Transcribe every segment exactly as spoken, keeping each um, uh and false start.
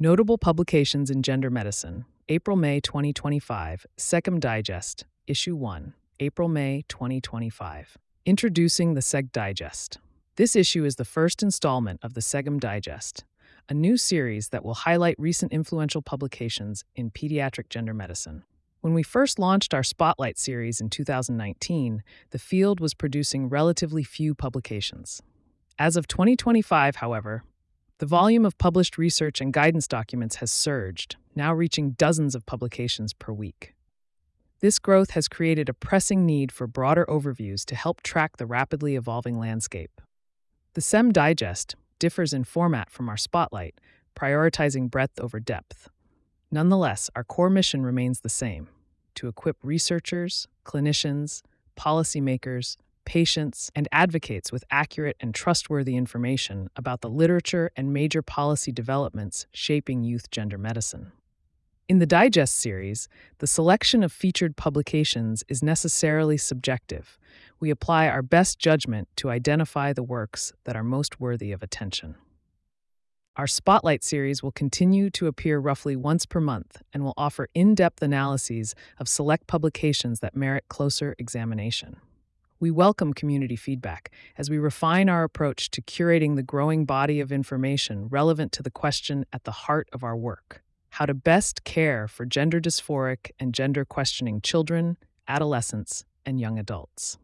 Notable publications in gender medicine, April-May twenty twenty-five, SEGM Digest, Issue one, April-May twenty twenty-five. Introducing the SEG Digest. This issue is the first installment of the SEGM Digest, a new series that will highlight recent influential publications in pediatric gender medicine. When we first launched our Spotlight series in two thousand nineteen, the field was producing relatively few publications. As of twenty twenty-five, however, the volume of published research and guidance documents has surged, now reaching dozens of publications per week. This growth has created a pressing need for broader overviews to help track the rapidly evolving landscape. The SEM Digest differs in format from our Spotlight, prioritizing breadth over depth. Nonetheless, our core mission remains the same: to equip researchers, clinicians, policymakers, patients, and advocates with accurate and trustworthy information about the literature and major policy developments shaping youth gender medicine. In the Digest series, the selection of featured publications is necessarily subjective. We apply our best judgment to identify the works that are most worthy of attention. Our Spotlight series will continue to appear roughly once per month and will offer in-depth analyses of select publications that merit closer examination. We welcome community feedback as we refine our approach to curating the growing body of information relevant to the question at the heart of our work: how to best care for gender dysphoric and gender-questioning children, adolescents, and young adults.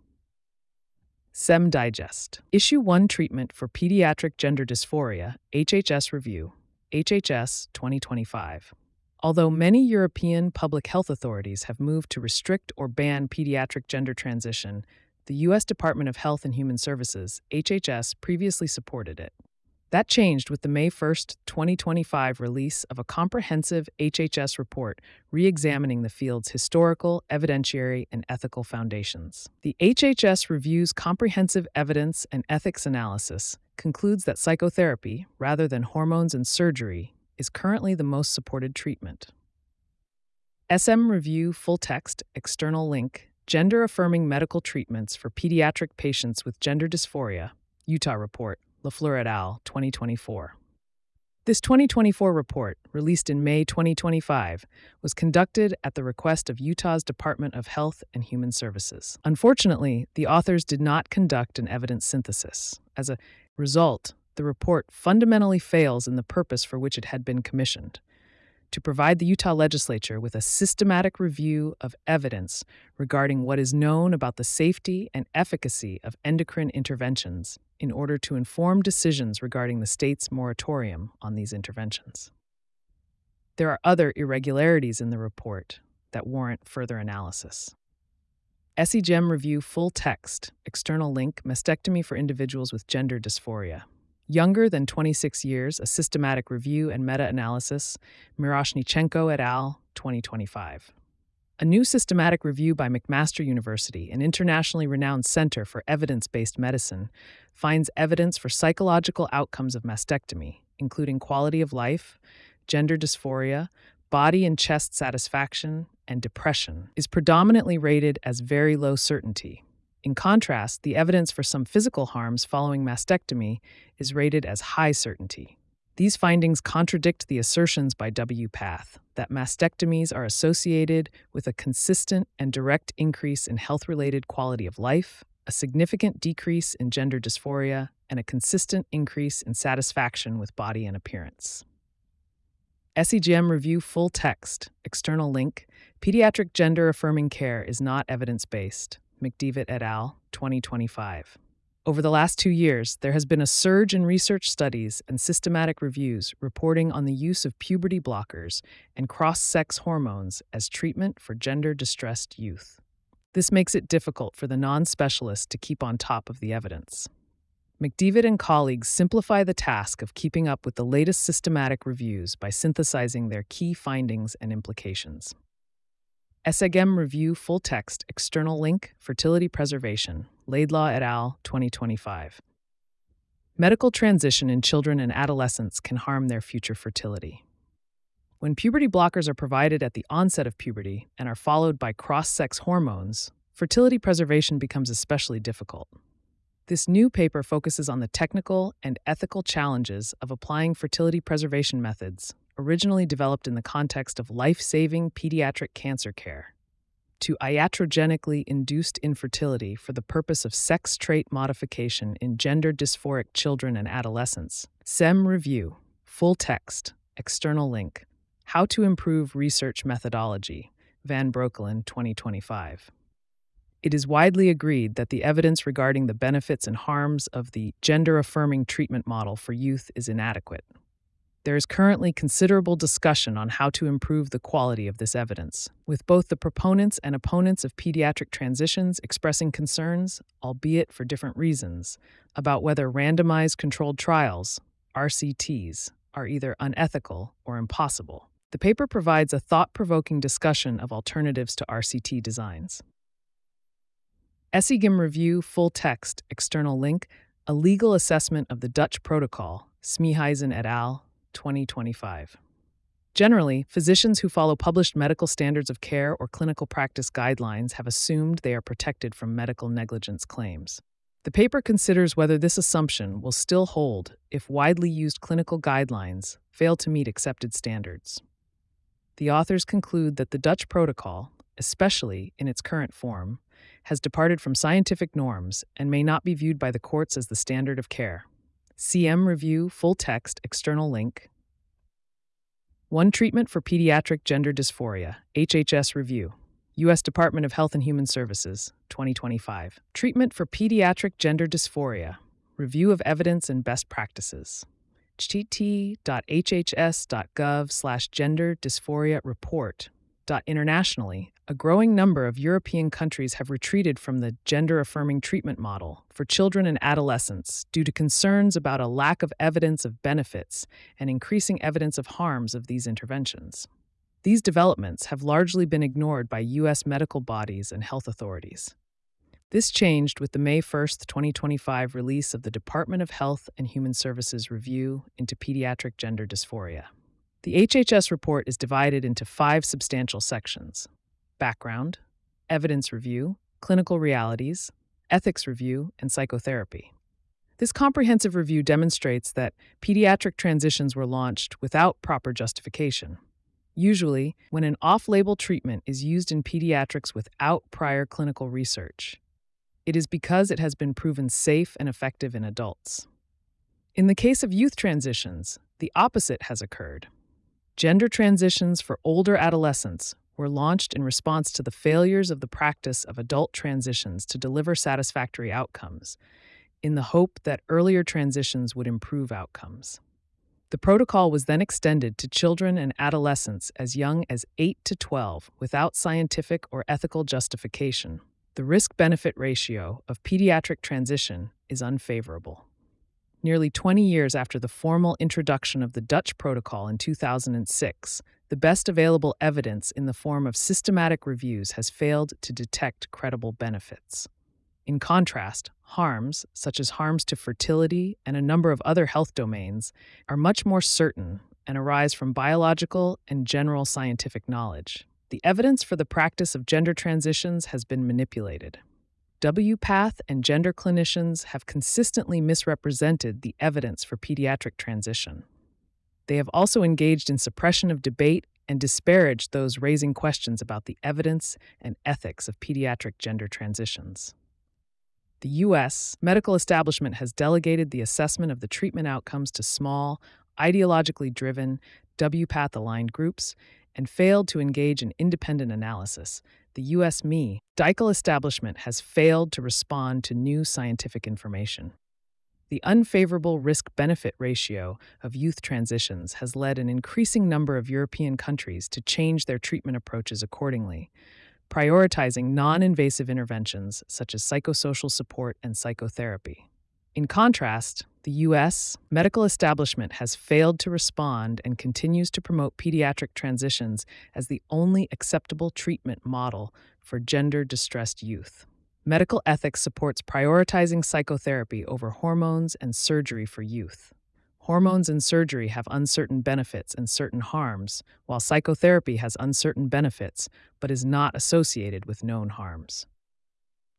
SEM Digest. Issue one Treatment for Pediatric Gender Dysphoria, H H S Review, H H S twenty twenty-five. Although many European public health authorities have moved to restrict or ban pediatric gender transition, the U S Department of Health and Human Services, H H S, previously supported it. That changed with the May first, twenty twenty-five release of a comprehensive H H S report re-examining the field's historical, evidentiary, and ethical foundations. The H H S Review's comprehensive evidence and ethics analysis concludes that psychotherapy, rather than hormones and surgery, is currently the most supported treatment. S M Review Full Text, External Link, Gender-Affirming Medical Treatments for Pediatric Patients with Gender Dysphoria, Utah Report, LaFleur et al., twenty twenty-four. This twenty twenty-four report, released in May twenty twenty-five, was conducted at the request of Utah's Department of Health and Human Services. Unfortunately, the authors did not conduct an evidence synthesis. As a result, the report fundamentally fails in the purpose for which it had been commissioned: to provide the Utah legislature with a systematic review of evidence regarding what is known about the safety and efficacy of endocrine interventions in order to inform decisions regarding the state's moratorium on these interventions. There are other irregularities in the report that warrant further analysis. S E G M Review Full Text, External Link, Mastectomy for Individuals with Gender Dysphoria. Younger than twenty-six years, a systematic review and meta-analysis, Miroshnichenko et al., twenty twenty-five. A new systematic review by McMaster University, an internationally renowned center for evidence-based medicine, finds evidence for psychological outcomes of mastectomy, including quality of life, gender dysphoria, body and chest satisfaction, and depression, is predominantly rated as very low certainty. In contrast, the evidence for some physical harms following mastectomy is rated as high certainty. These findings contradict the assertions by W. Path that mastectomies are associated with a consistent and direct increase in health-related quality of life, a significant decrease in gender dysphoria, and a consistent increase in satisfaction with body and appearance. S E G M Review Full Text, External Link, Pediatric Gender-Affirming Care is not evidence-based, McDevitt et al., twenty twenty-five. Over the last two years, there has been a surge in research studies and systematic reviews reporting on the use of puberty blockers and cross-sex hormones as treatment for gender-distressed youth. This makes it difficult for the non-specialist to keep on top of the evidence. McDevitt and colleagues simplify the task of keeping up with the latest systematic reviews by synthesizing their key findings and implications. S E G M Review Full Text, External Link, Fertility Preservation, Laidlaw et al., twenty twenty-five. Medical transition in children and adolescents can harm their future fertility. When puberty blockers are provided at the onset of puberty and are followed by cross-sex hormones, fertility preservation becomes especially difficult. This new paper focuses on the technical and ethical challenges of applying fertility preservation methods originally developed in the context of life-saving pediatric cancer care, to iatrogenically induced infertility for the purpose of sex trait modification in gender dysphoric children and adolescents. S E M Review, full text, external link, How to Improve Research Methodology, Van Breukelen, twenty twenty-five. It is widely agreed that the evidence regarding the benefits and harms of the gender-affirming treatment model for youth is inadequate. There is currently considerable discussion on how to improve the quality of this evidence, with both the proponents and opponents of pediatric transitions expressing concerns, albeit for different reasons, about whether randomized controlled trials, R C Ts, are either unethical or impossible. The paper provides a thought-provoking discussion of alternatives to R C T designs. S E G I M Review, full text, external link, A Legal Assessment of the Dutch Protocol, Smiehuizen et al., twenty twenty-five. Generally, physicians who follow published medical standards of care or clinical practice guidelines have assumed they are protected from medical negligence claims. The paper considers whether this assumption will still hold if widely used clinical guidelines fail to meet accepted standards. The authors conclude that the Dutch protocol, especially in its current form, has departed from scientific norms and may not be viewed by the courts as the standard of care. C M Review, full text, external link. One Treatment for Pediatric Gender Dysphoria, H H S Review, U S Department of Health and Human Services, twenty twenty-five. Treatment for Pediatric Gender Dysphoria, Review of Evidence and Best Practices. h t t dot h h s dot gov slash gender dysphoria report. Internationally, a growing number of European countries have retreated from the gender-affirming treatment model for children and adolescents due to concerns about a lack of evidence of benefits and increasing evidence of harms of these interventions. These developments have largely been ignored by U S medical bodies and health authorities. This changed with the May first, twenty twenty-five release of the Department of Health and Human Services Review into Pediatric Gender Dysphoria. The H H S report is divided into five substantial sections: background, evidence review, clinical realities, ethics review, and psychotherapy. This comprehensive review demonstrates that pediatric transitions were launched without proper justification. Usually, when an off-label treatment is used in pediatrics without prior clinical research, it is because it has been proven safe and effective in adults. In the case of youth transitions, the opposite has occurred. Gender transitions for older adolescents were launched in response to the failures of the practice of adult transitions to deliver satisfactory outcomes, in the hope that earlier transitions would improve outcomes. The protocol was then extended to children and adolescents as young as eight to twelve without scientific or ethical justification. The risk-benefit ratio of pediatric transition is unfavorable. Nearly twenty years after the formal introduction of the Dutch protocol in two thousand six, the best available evidence in the form of systematic reviews has failed to detect credible benefits. In contrast, harms, such as harms to fertility and a number of other health domains, are much more certain and arise from biological and general scientific knowledge. The evidence for the practice of gender transitions has been manipulated. W PATH and gender clinicians have consistently misrepresented the evidence for pediatric transition. They have also engaged in suppression of debate and disparaged those raising questions about the evidence and ethics of pediatric gender transitions. The U S medical establishment has delegated the assessment of the treatment outcomes to small, ideologically driven, W PATH-aligned groups and failed to engage in independent analysis. The U S M E medical establishment has failed to respond to new scientific information. The unfavorable risk-benefit ratio of youth transitions has led an increasing number of European countries to change their treatment approaches accordingly, prioritizing non-invasive interventions such as psychosocial support and psychotherapy. In contrast, the U S medical establishment has failed to respond and continues to promote pediatric transitions as the only acceptable treatment model for gender-distressed youth. Medical ethics supports prioritizing psychotherapy over hormones and surgery for youth. Hormones and surgery have uncertain benefits and certain harms, while psychotherapy has uncertain benefits but is not associated with known harms.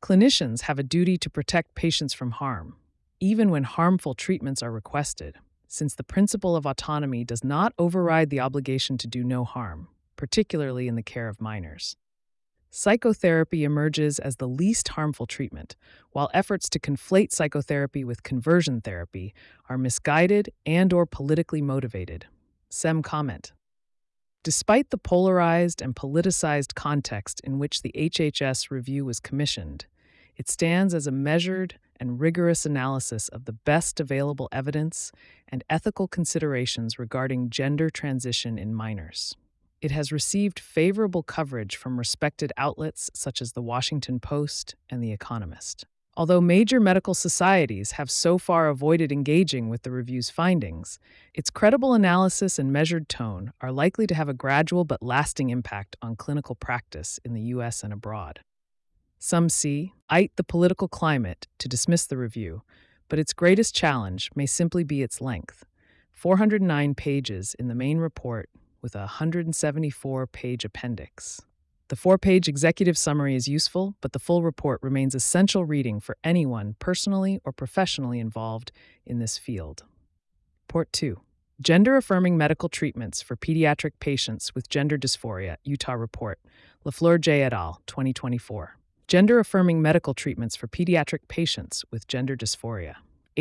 Clinicians have a duty to protect patients from harm, even when harmful treatments are requested. since the principle of autonomy does not override the obligation to do no harm, particularly in the care of minors. Psychotherapy emerges as the least harmful treatment, while efforts to conflate psychotherapy with conversion therapy are misguided and/or politically motivated. Sem comment. Despite the polarized and politicized context in which the H H S review was commissioned, it stands as a measured and rigorous analysis of the best available evidence and ethical considerations regarding gender transition in minors. It has received favorable coverage from respected outlets such as The Washington Post and The Economist. Although major medical societies have so far avoided engaging with the review's findings, its credible analysis and measured tone are likely to have a gradual but lasting impact on clinical practice in the U S and abroad. Some see it the political climate to dismiss the review, but its greatest challenge may simply be its length. four hundred nine pages in the main report with a one hundred seventy-four page appendix. The four-page executive summary is useful, but the full report remains essential reading for anyone personally or professionally involved in this field. Report two. Gender-affirming medical treatments for pediatric patients with gender dysphoria, Utah Report, LaFleur J. et al., twenty twenty-four. Gender-affirming medical treatments for pediatric patients with gender dysphoria.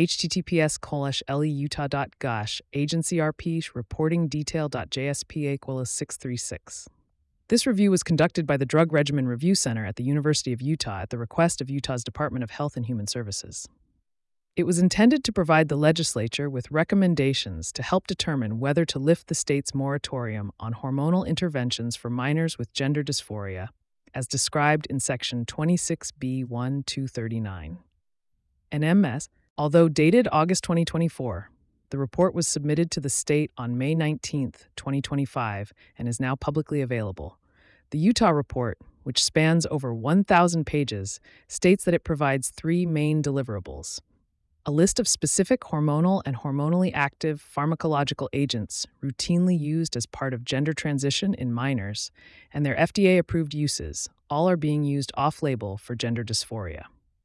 https colon leutah.gosh agency rp reporting detail.jspa equals six three six. This review was conducted by the Drug Regimen Review Center at the University of Utah at the request of Utah's Department of Health and Human Services. It was intended to provide the legislature with recommendations to help determine whether to lift the state's moratorium on hormonal interventions for minors with gender dysphoria, as described in Section twenty-six B one two thirty-nine. An M S Although dated August twenty twenty-four, the report was submitted to the state on May nineteenth, twenty twenty-five, and is now publicly available. The Utah Report, which spans over one thousand pages, states that it provides three main deliverables: a list of specific hormonal and hormonally active pharmacological agents routinely used as part of gender transition in minors, and their F D A-approved uses, all are being used off-label for gender dysphoria.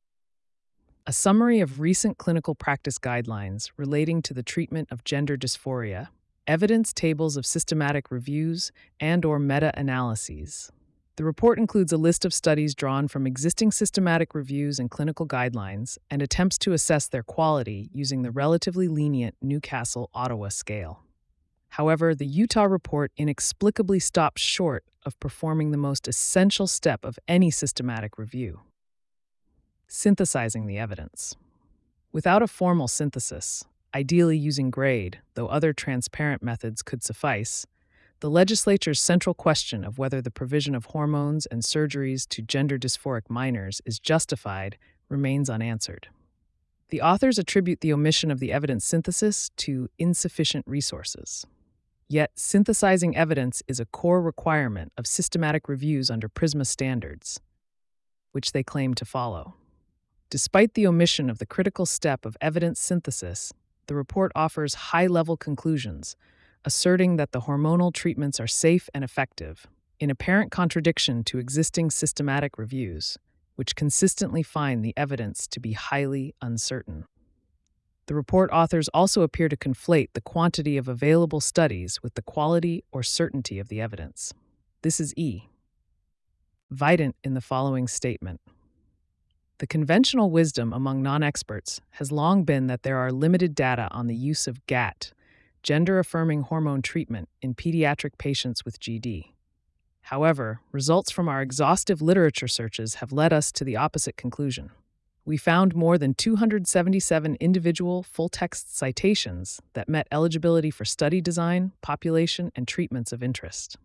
A summary of recent clinical practice guidelines relating to the treatment of gender dysphoria, evidence tables of systematic reviews, and/or meta-analyses. The report includes a list of studies drawn from existing systematic reviews and clinical guidelines and attempts to assess their quality using the relatively lenient Newcastle-Ottawa scale. However, the Utah Report inexplicably stops short of performing the most essential step of any systematic review: synthesizing the evidence. Without a formal synthesis, ideally using grade, though other transparent methods could suffice, the legislature's central question of whether the provision of hormones and surgeries to gender dysphoric minors is justified remains unanswered. The authors attribute the omission of the evidence synthesis to insufficient resources. Yet, synthesizing evidence is a core requirement of systematic reviews under PRISMA standards, which they claim to follow. Despite the omission of the critical step of evidence synthesis, the report offers high-level conclusions, asserting that the hormonal treatments are safe and effective, in apparent contradiction to existing systematic reviews, which consistently find the evidence to be highly uncertain. The report authors also appear to conflate the quantity of available studies with the quality or certainty of the evidence. This is E. Vidant in the following statement. The conventional wisdom among non-experts has long been that there are limited data on the use of G A T, gender-affirming hormone treatment, in pediatric patients with G D. However, results from our exhaustive literature searches have led us to the opposite conclusion. We found more than two hundred seventy-seven individual full-text citations that met eligibility for study design, population, and treatments of interest.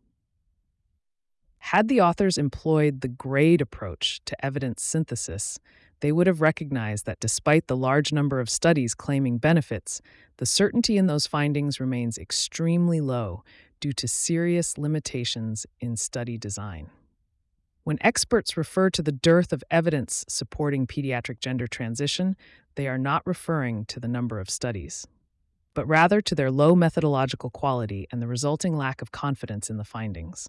Had the authors employed the grade approach to evidence synthesis, they would have recognized that despite the large number of studies claiming benefits, the certainty in those findings remains extremely low due to serious limitations in study design. When experts refer to the dearth of evidence supporting pediatric gender transition, they are not referring to the number of studies, but rather to their low methodological quality and the resulting lack of confidence in the findings.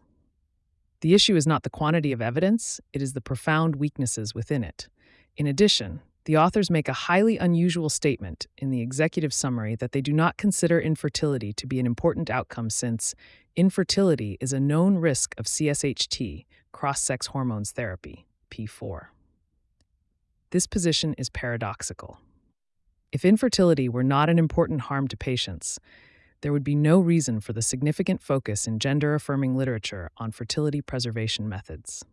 The issue is not the quantity of evidence, it is the profound weaknesses within it. In addition, The authors make a highly unusual statement in the executive summary that they do not consider infertility to be an important outcome since infertility is a known risk of C S H T, cross-sex hormones therapy, P four. This position is paradoxical. If infertility were not an important harm to patients, there would be no reason for the significant focus in gender-affirming literature on fertility preservation methods.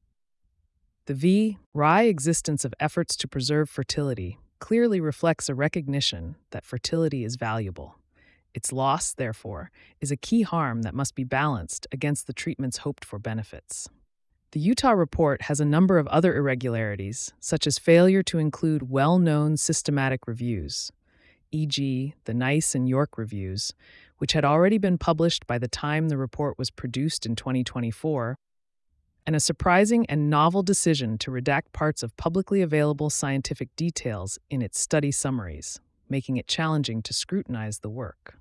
The V. Rye existence of efforts to preserve fertility clearly reflects a recognition that fertility is valuable. Its loss, therefore, is a key harm that must be balanced against the treatment's hoped-for benefits. The Utah report has a number of other irregularities, such as failure to include well-known systematic reviews, for example the NICE and York reviews, which had already been published by the time the report was produced in twenty twenty-four, and a surprising and novel decision to redact parts of publicly available scientific details in its study summaries, making it challenging to scrutinize the work.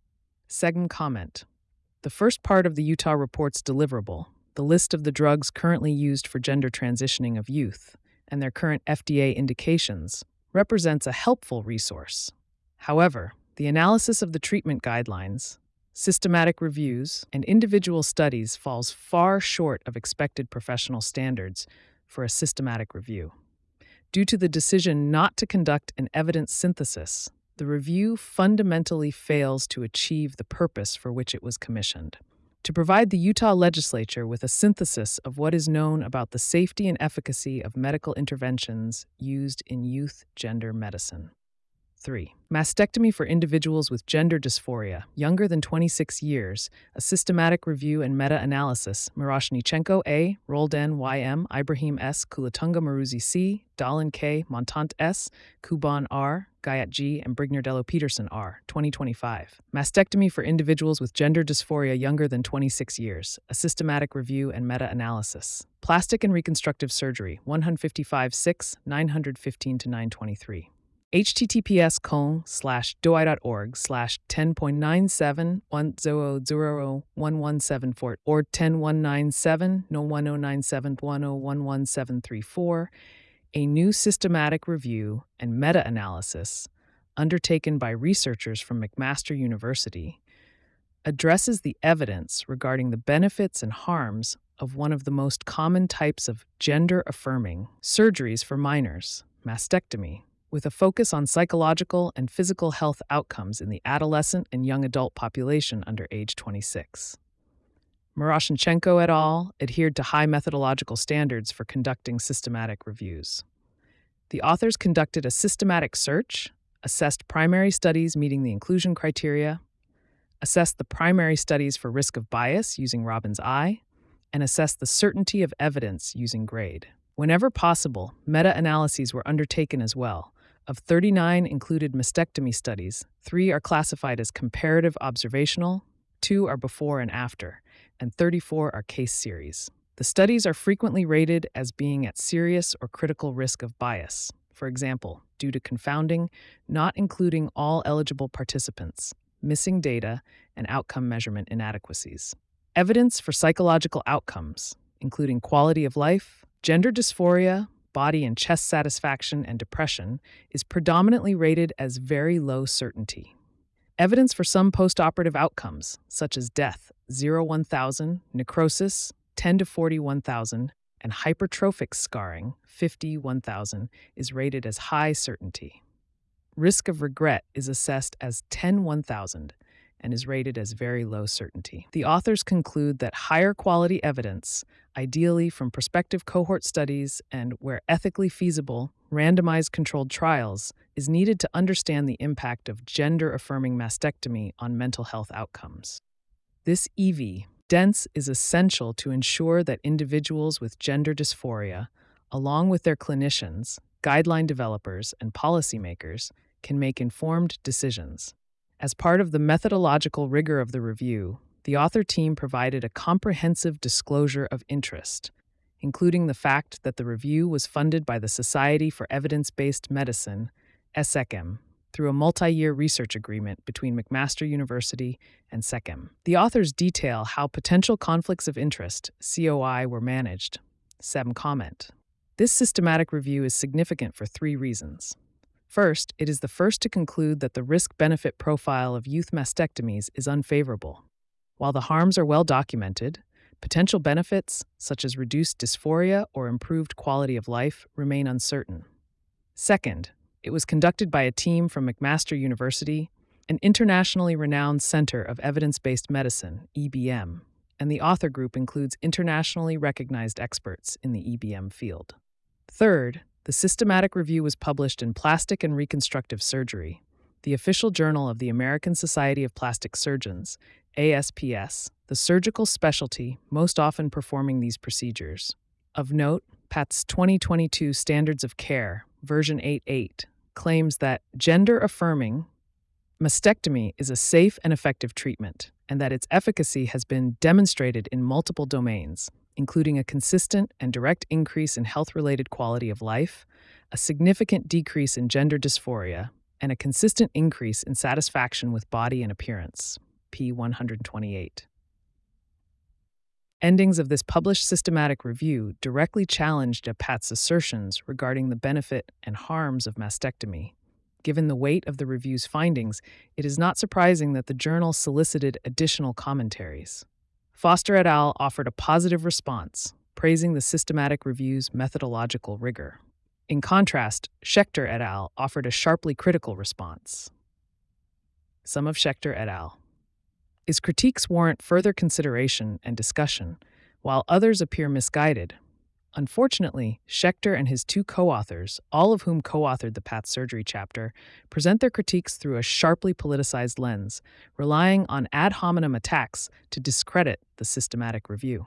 Second comment. The first part of the Utah report's deliverable, the list of the drugs currently used for gender transitioning of youth and their current F D A indications, represents a helpful resource. However, the analysis of the treatment guidelines, systematic reviews, and individual studies falls far short of expected professional standards for a systematic review. Due to the decision not to conduct an evidence synthesis, the review fundamentally fails to achieve the purpose for which it was commissioned: to provide the Utah legislature with a synthesis of what is known about the safety and efficacy of medical interventions used in youth gender medicine. three. Mastectomy for individuals with gender dysphoria, younger than twenty-six years, a systematic review and meta-analysis, Miroshnichenko A., Roldan Y M., Ibrahim S., Kulatunga Maruzi C., Dahlin K., Montant S., Kuban R., Gayat G., and Brigner-Dello Peterson R., twenty twenty-five. Mastectomy for individuals with gender dysphoria younger than twenty-six years, a systematic review and meta-analysis. Plastic and reconstructive surgery, one fifty-five six, nine fifteen to nine twenty-three. https colon slash doi.org slash ten point nine seven one zero zero one one seven four or ten one nine seven no one zero nine seven one zero one one seven three four, a new systematic review and meta-analysis undertaken by researchers from McMaster University addresses the evidence regarding the benefits and harms of one of the most common types of gender-affirming surgeries for minors, mastectomy, with a focus on psychological and physical health outcomes in the adolescent and young adult population under age twenty-six. Miroshnichenko et al. Adhered to high methodological standards for conducting systematic reviews. The authors conducted a systematic search, assessed primary studies meeting the inclusion criteria, assessed the primary studies for risk of bias using Robbins I, and assessed the certainty of evidence using GRADE. Whenever possible, meta-analyses were undertaken as well. Of thirty-nine included mastectomy studies, three are classified as comparative observational, two are before and after, and thirty-four are case series. The studies are frequently rated as being at serious or critical risk of bias, for example, due to confounding, not including all eligible participants, missing data, and outcome measurement inadequacies. Evidence for psychological outcomes, including quality of life, gender dysphoria, body and chest satisfaction, and depression, is predominantly rated as very low certainty. Evidence for some postoperative outcomes, such as death, zero to one thousand, necrosis, ten to forty-one thousand, and hypertrophic scarring, fifty to one thousand, is rated as high certainty. Risk of regret is assessed as ten to one thousand and is rated as very low certainty. The authors conclude that higher quality evidence, ideally from prospective cohort studies and, where ethically feasible, randomized controlled trials, is needed to understand the impact of gender-affirming mastectomy on mental health outcomes. This E V, dense, is essential to ensure that individuals with gender dysphoria, along with their clinicians, guideline developers, and policymakers, can make informed decisions. As part of the methodological rigor of the review, the author team provided a comprehensive disclosure of interest, including the fact that the review was funded by the Society for Evidence-Based Medicine, S E C M, through a multi-year research agreement between McMaster University and S E C M. The authors detail how potential conflicts of interest, C O I, were managed. S E M comment. This systematic review is significant for three reasons. First, it is the first to conclude that the risk-benefit profile of youth mastectomies is unfavorable. While the harms are well documented, potential benefits, such as reduced dysphoria or improved quality of life, remain uncertain. Second, it was conducted by a team from McMaster University, an internationally renowned center of evidence-based medicine, E B M, and the author group includes internationally recognized experts in the E B M field. Third, the systematic review was published in Plastic and Reconstructive Surgery, the official journal of the American Society of Plastic Surgeons, A S P S, the surgical specialty most often performing these procedures. Of note, P A T's twenty twenty-two Standards of Care, version eight point eight, claims that gender-affirming mastectomy is a safe and effective treatment, and that its efficacy has been demonstrated in multiple domains, including a consistent and direct increase in health-related quality of life, a significant decrease in gender dysphoria, and a consistent increase in satisfaction with body and appearance, P one twenty-eight. Endings of this published systematic review directly challenged A P A T's assertions regarding the benefit and harms of mastectomy. Given the weight of the review's findings, it is not surprising that the journal solicited additional commentaries. Foster et al. Offered a positive response, praising the systematic review's methodological rigor. In contrast, Schechter et al. Offered a sharply critical response. Some of Schechter et al. His critiques warrant further consideration and discussion, while others appear misguided. Unfortunately, Schechter and his two co-authors, all of whom co-authored the P A T surgery chapter, present their critiques through a sharply politicized lens, relying on ad hominem attacks to discredit the systematic review.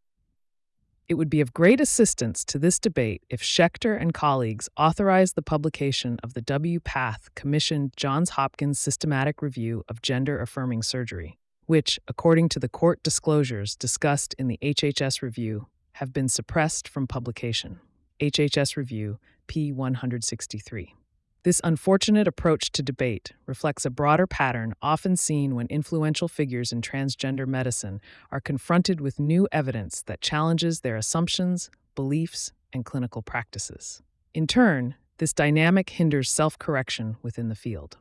It would be of great assistance to this debate if Schechter and colleagues authorized the publication of the W. Path commissioned Johns Hopkins Systematic Review of Gender-Affirming Surgery, which, according to the court disclosures discussed in the H H S review, have been suppressed from publication. H H S Review, P one sixty-three. This unfortunate approach to debate reflects a broader pattern often seen when influential figures in transgender medicine are confronted with new evidence that challenges their assumptions, beliefs, and clinical practices. In turn, this dynamic hinders self-correction within the field.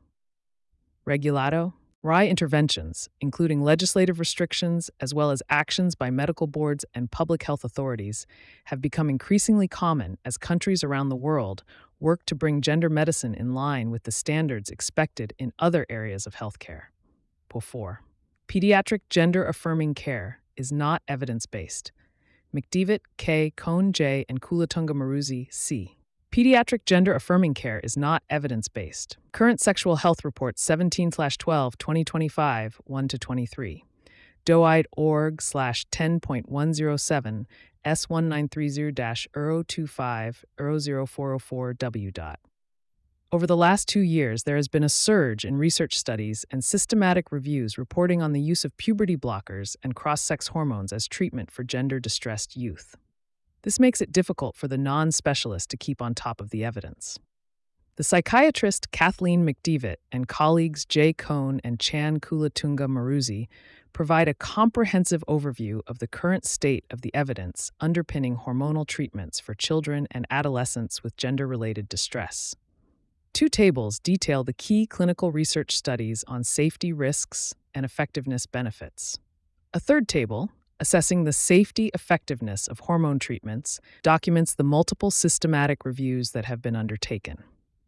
Regulado, R I interventions, including legislative restrictions as well as actions by medical boards and public health authorities, have become increasingly common as countries around the world work to bring gender medicine in line with the standards expected in other areas of healthcare. Point four. Pediatric gender-affirming care is not evidence-based. McDevitt, K., Cohn, J., and Kulatunga Maruzzi, C. Pediatric gender-affirming care is not evidence-based. Current Sexual Health Report seventeen twelve twenty twenty-five, one to twenty-three. doid org slash ten point one oh seven S one nine three zero zero two five zero four zero four W. Over the last two years, there has been a surge in research studies and systematic reviews reporting on the use of puberty blockers and cross-sex hormones as treatment for gender-distressed youth. This makes it difficult for the non-specialist to keep on top of the evidence. The psychiatrist Kathleen McDevitt and colleagues J. Cohn and Chan Kulatunga Maruzzi provide a comprehensive overview of the current state of the evidence underpinning hormonal treatments for children and adolescents with gender-related distress. Two tables detail the key clinical research studies on safety risks and effectiveness benefits. A third table, assessing the safety effectiveness of hormone treatments, documents the multiple systematic reviews that have been undertaken.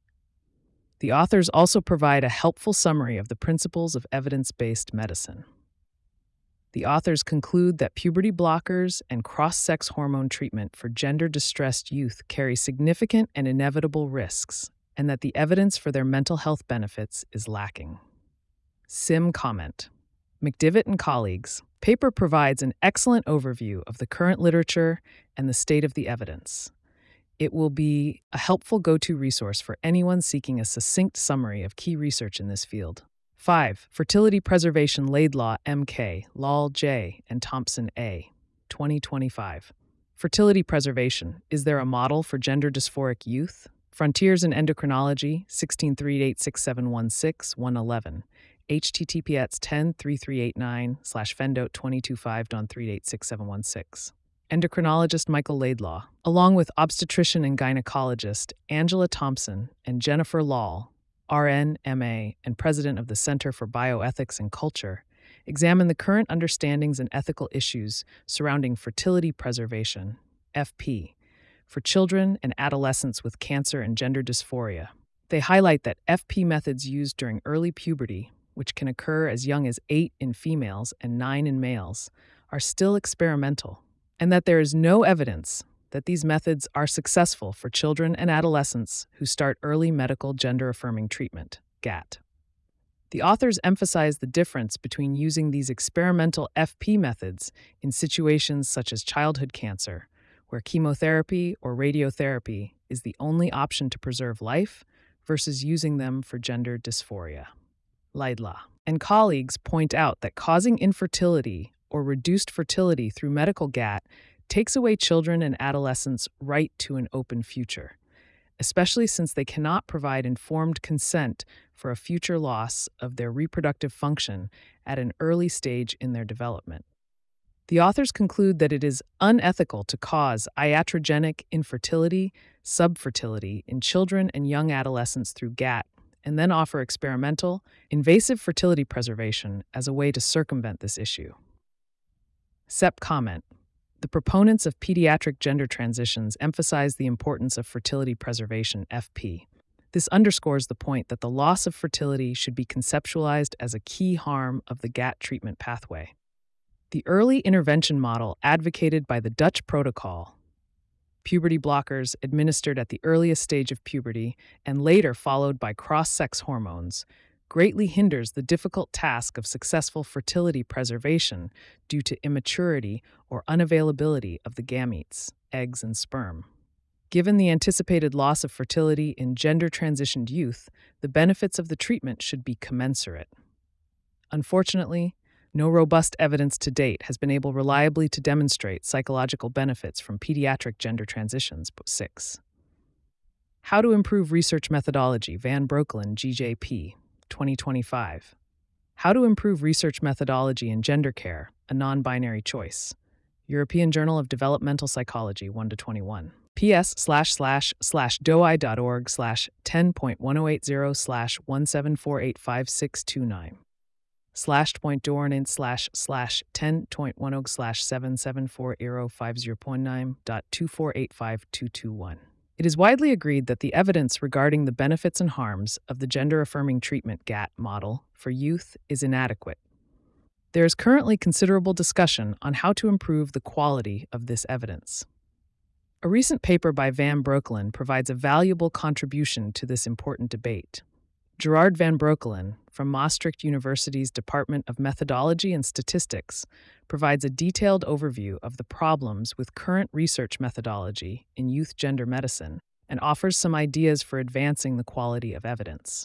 The authors also provide a helpful summary of the principles of evidence-based medicine. The authors conclude that puberty blockers and cross-sex hormone treatment for gender-distressed youth carry significant and inevitable risks, and that the evidence for their mental health benefits is lacking. Sim comment. McDevitt and colleagues. Paper provides an excellent overview of the current literature and the state of the evidence. It will be a helpful go-to resource for anyone seeking a succinct summary of key research in this field. five. Fertility Preservation Laidlaw M K, Lal J., and Thompson A., twenty twenty-five. Fertility Preservation, Is There a Model for Gender Dysphoric Youth? Frontiers in Endocrinology, sixteen three eight six seven one six one eleven. H T T P S ten three three eight nine slash fendote twenty twenty-five don three eight six seven one six. endocrinologist Michael Laidlaw, along with obstetrician and gynecologist Angela Thompson and Jennifer Lal, R N, M A, and president of the Center for Bioethics and Culture, examine the current understandings and ethical issues surrounding fertility preservation, F P, for children and adolescents with cancer and gender dysphoria. They highlight that F P methods used during early puberty, which can occur as young as eight in females and nine in males, are still experimental, and that there is no evidence that these methods are successful for children and adolescents who start early medical gender-affirming treatment, G A T. The authors emphasize the difference between using these experimental F P methods in situations such as childhood cancer, where chemotherapy or radiotherapy is the only option to preserve life, versus using them for gender dysphoria. Laidlaw and colleagues point out that causing infertility or reduced fertility through medical G A T takes away children and adolescents' right to an open future, especially since they cannot provide informed consent for a future loss of their reproductive function at an early stage in their development. The authors conclude that it is unethical to cause iatrogenic infertility, subfertility in children and young adolescents through G A T, and then offer experimental, invasive fertility preservation as a way to circumvent this issue. S E P comment. The proponents of pediatric gender transitions emphasize the importance of fertility preservation, F P. This underscores the point that the loss of fertility should be conceptualized as a key harm of the G A T treatment pathway. The early intervention model advocated by the Dutch Protocol, puberty blockers administered at the earliest stage of puberty and later followed by cross-sex hormones, greatly hinders the difficult task of successful fertility preservation due to immaturity or unavailability of the gametes, eggs and sperm. Given the anticipated loss of fertility in gender-transitioned youth, the benefits of the treatment should be commensurate. Unfortunately, no robust evidence to date has been able reliably to demonstrate psychological benefits from pediatric gender transitions. six. How to Improve Research Methodology, Van Breukelen, G J P, twenty twenty-five. How to Improve Research Methodology in Gender Care, a Non-Binary Choice. European Journal of Developmental Psychology, one to twenty-one. P S slash slash slash doi.org slash 10.1080 slash 1748562 slash point dornant slash slash 10.10 slash 774050.9 dot 2485221. It is widely agreed that the evidence regarding the benefits and harms of the gender-affirming treatment G A T model for youth is inadequate. There is currently considerable discussion on how to improve the quality of this evidence. A recent paper by Van Breukelen provides a valuable contribution to this important debate. Gerard Van Breukelen, from Maastricht University's Department of Methodology and Statistics, provides a detailed overview of the problems with current research methodology in youth gender medicine and offers some ideas for advancing the quality of evidence.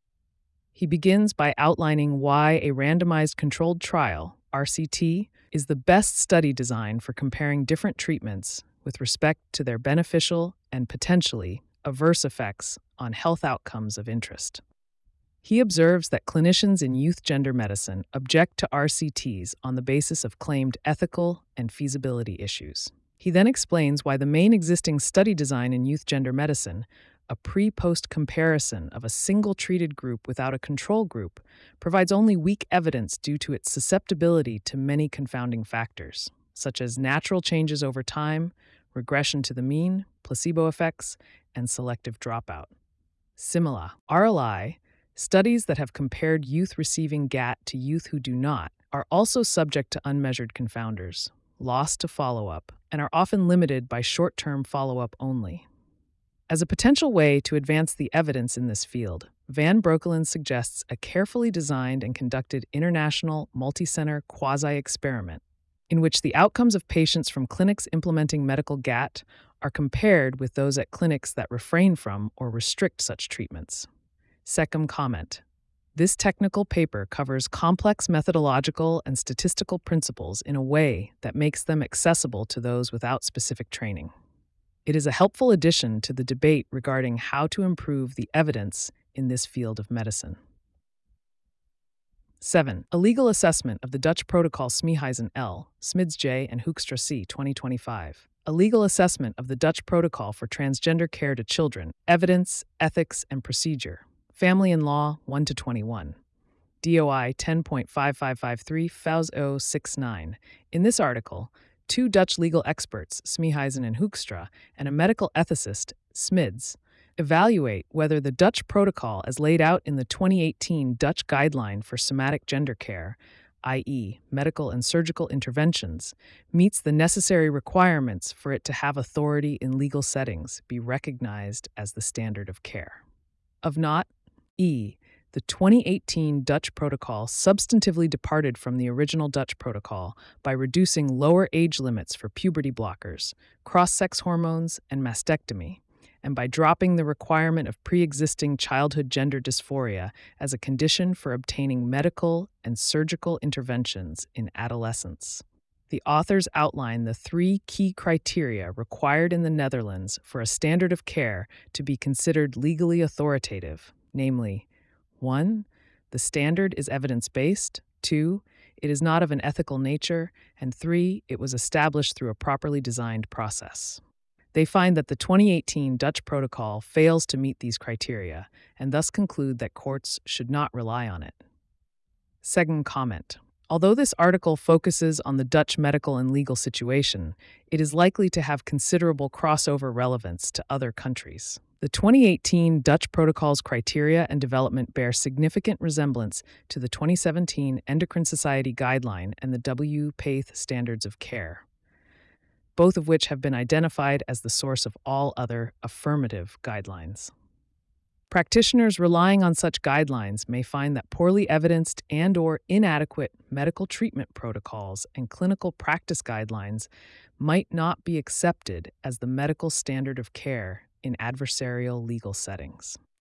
He begins by outlining why a randomized controlled trial, R C T, is the best study design for comparing different treatments with respect to their beneficial and potentially adverse effects on health outcomes of interest. He observes that clinicians in youth gender medicine object to R C Ts on the basis of claimed ethical and feasibility issues. He then explains why the main existing study design in youth gender medicine, a pre-post comparison of a single treated group without a control group, provides only weak evidence due to its susceptibility to many confounding factors, such as natural changes over time, regression to the mean, placebo effects, and selective dropout. Similar, R L I, studies that have compared youth receiving G A T to youth who do not, are also subject to unmeasured confounders, lost to follow-up, and are often limited by short-term follow-up only. As a potential way to advance the evidence in this field, Van Breukelen suggests a carefully designed and conducted international multi-center quasi-experiment in which the outcomes of patients from clinics implementing medical G A T are compared with those at clinics that refrain from or restrict such treatments. Second comment. This technical paper covers complex methodological and statistical principles in a way that makes them accessible to those without specific training. It is a helpful addition to the debate regarding how to improve the evidence in this field of medicine. seven. A legal assessment of the Dutch Protocol Smeehuizen L, Smids J, and Hoekstra C, twenty twenty-five. A legal assessment of the Dutch Protocol for Transgender Care to Children, Evidence, Ethics, and Procedure. Family and Law, one to twenty-one. D O I ten point five five five three F O U S zero six nine. In this article, two Dutch legal experts, Smeehuizen and Hoekstra, and a medical ethicist, Smids, evaluate whether the Dutch protocol as laid out in the twenty eighteen Dutch Guideline for Somatic Gender Care, that is, medical and surgical interventions, meets the necessary requirements for it to have authority in legal settings be recognized as the standard of care. Of not, E. The twenty eighteen Dutch protocol substantively departed from the original Dutch protocol by reducing lower age limits for puberty blockers, cross-sex hormones, and mastectomy, and by dropping the requirement of pre-existing childhood gender dysphoria as a condition for obtaining medical and surgical interventions in adolescence. The authors outline the three key criteria required in the Netherlands for a standard of care to be considered legally authoritative, namely, one. The standard is evidence-based. Two. It is not of an ethical nature. And three. It was established through a properly designed process. They find that the twenty eighteen Dutch Protocol fails to meet these criteria, and thus conclude that courts should not rely on it. Second comment. Although this article focuses on the Dutch medical and legal situation, it is likely to have considerable crossover relevance to other countries. The twenty eighteen Dutch Protocol's criteria and development bear significant resemblance to the twenty seventeen Endocrine Society Guideline and the W P A T H Standards of Care, both of which have been identified as the source of all other affirmative guidelines. Practitioners relying on such guidelines may find that poorly evidenced and or inadequate medical treatment protocols and clinical practice guidelines might not be accepted as the medical standard of care in adversarial legal settings.